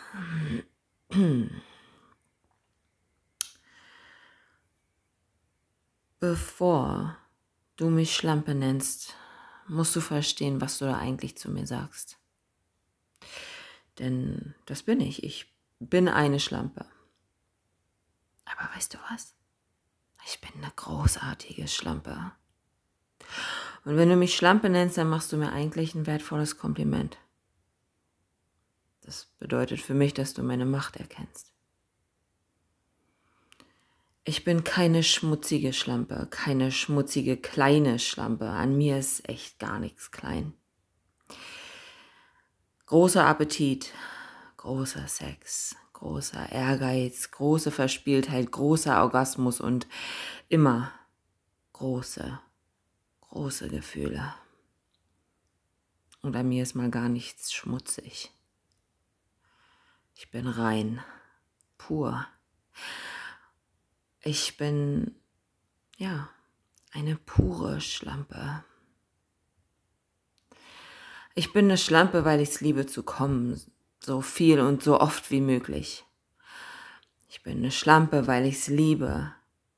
Bevor du mich Schlampe nennst, musst du verstehen, was du da eigentlich zu mir sagst. Denn das bin ich. Ich bin eine Schlampe. Aber weißt du was? Ich bin eine großartige Schlampe. Und wenn du mich Schlampe nennst, dann machst du mir eigentlich ein wertvolles Kompliment. Das bedeutet für mich, dass du meine Macht erkennst. Ich bin keine schmutzige Schlampe, keine schmutzige kleine Schlampe. An mir ist echt gar nichts klein. Großer Appetit, großer Sex, großer Ehrgeiz, große Verspieltheit, großer Orgasmus und immer große Gefühle. Und an mir ist mal gar nichts schmutzig. Ich bin rein, pur. Ich bin, eine pure Schlampe. Ich bin eine Schlampe, weil ich es liebe zu kommen, so viel und so oft wie möglich. Ich bin eine Schlampe, weil ich es liebe,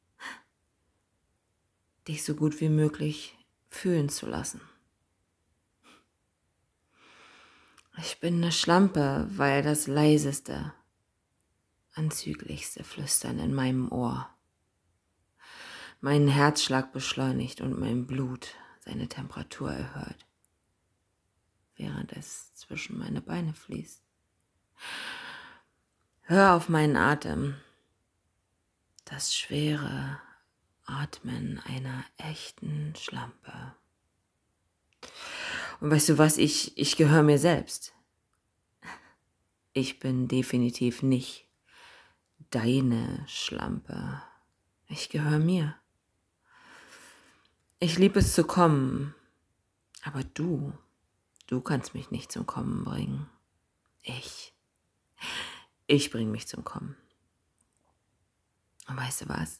dich so gut wie möglich fühlen zu lassen. Ich bin eine Schlampe, weil das leiseste, anzüglichste Flüstern in meinem Ohr meinen Herzschlag beschleunigt und mein Blut seine Temperatur erhöht, während es zwischen meine Beine fließt. Hör auf meinen Atem, das schwere Atmen einer echten Schlampe. Und weißt du was, ich gehöre mir selbst. Ich bin definitiv nicht deine Schlampe. Ich gehöre mir. Ich liebe es zu kommen, aber du kannst mich nicht zum Kommen bringen. Ich bringe mich zum Kommen. Und weißt du was?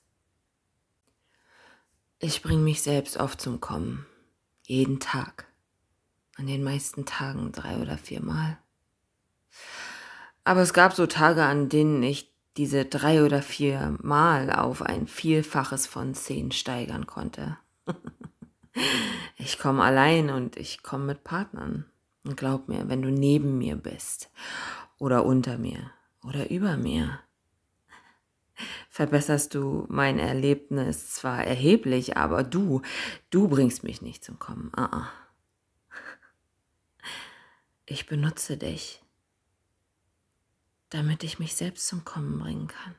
Ich bringe mich selbst oft zum Kommen. Jeden Tag. An den meisten Tagen 3 oder 4 Mal. Aber es gab so Tage, an denen ich diese 3 oder 4 Mal auf ein Vielfaches von 10 steigern konnte. Ich komme allein und ich komme mit Partnern. Und glaub mir, wenn du neben mir bist oder unter mir oder über mir, verbesserst du mein Erlebnis zwar erheblich, aber du bringst mich nicht zum Kommen. Ich benutze dich, damit ich mich selbst zum Kommen bringen kann.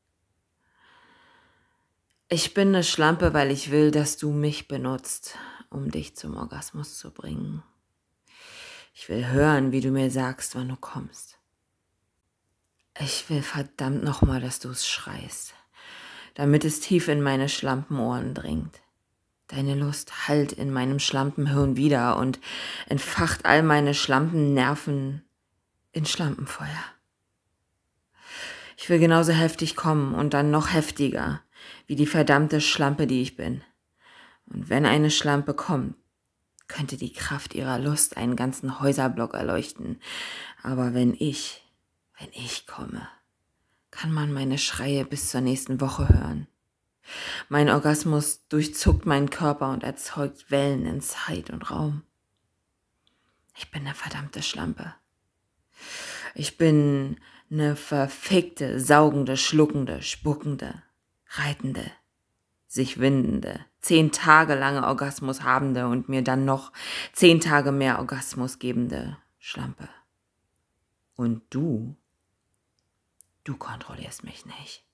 Ich bin eine Schlampe, weil ich will, dass du mich benutzt, um dich zum Orgasmus zu bringen. Ich will hören, wie du mir sagst, wann du kommst. Ich will verdammt nochmal, dass du es schreist, damit es tief in meine Schlampenohren dringt. Deine Lust hallt in meinem Schlampenhirn wieder und entfacht all meine Schlampennerven in Schlampenfeuer. Ich will genauso heftig kommen und dann noch heftiger, wie die verdammte Schlampe, die ich bin. Und wenn eine Schlampe kommt, könnte die Kraft ihrer Lust einen ganzen Häuserblock erleuchten. Aber wenn ich komme, kann man meine Schreie bis zur nächsten Woche hören. Mein Orgasmus durchzuckt meinen Körper und erzeugt Wellen in Zeit und Raum. Ich bin eine verdammte Schlampe. Ich bin eine verfickte, saugende, schluckende, spuckende, reitende, sich windende, 10 Tage lange Orgasmus habende und mir dann noch 10 Tage mehr Orgasmus gebende Schlampe. Und du kontrollierst mich nicht.